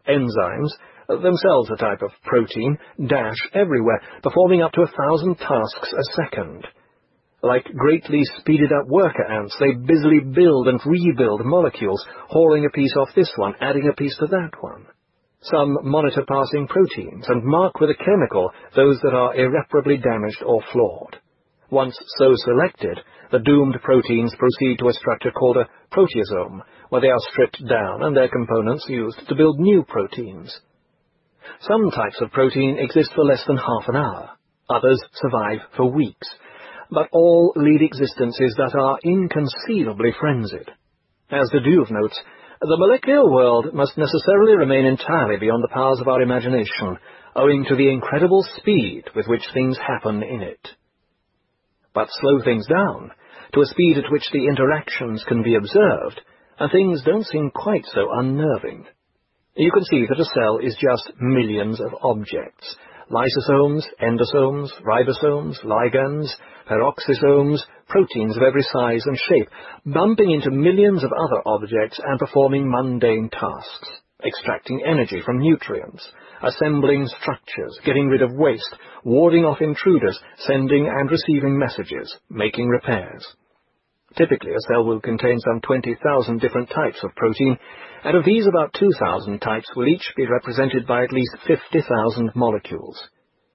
Enzymes, themselves a type of protein, dash everywhere, performing up to 1,000 tasks a second. Like greatly speeded-up worker ants, they busily build and rebuild molecules, hauling a piece off this one, adding a piece to that one. Some monitor passing proteins and mark with a chemical those that are irreparably damaged or flawed. Once so selected, the doomed proteins proceed to a structure called a proteasome, where they are stripped down and their components used to build new proteins. Some types of protein exist for less than half an hour. Others survive for weeks. But all lead existences that are inconceivably frenzied. As de Duve notes, the molecular world must necessarily remain entirely beyond the powers of our imagination, owing to the incredible speed with which things happen in it. But slow things down, to a speed at which the interactions can be observed, and things don't seem quite so unnerving. You can see that a cell is just millions of objects. Lysosomes, endosomes, ribosomes, ligands, peroxisomes, proteins of every size and shape, bumping into millions of other objects and performing mundane tasks, extracting energy from nutrients, assembling structures, getting rid of waste, warding off intruders, sending and receiving messages, making repairs. Typically, a cell will contain some 20,000 different types of protein, and of these about 2,000 types will each be represented by at least 50,000 molecules.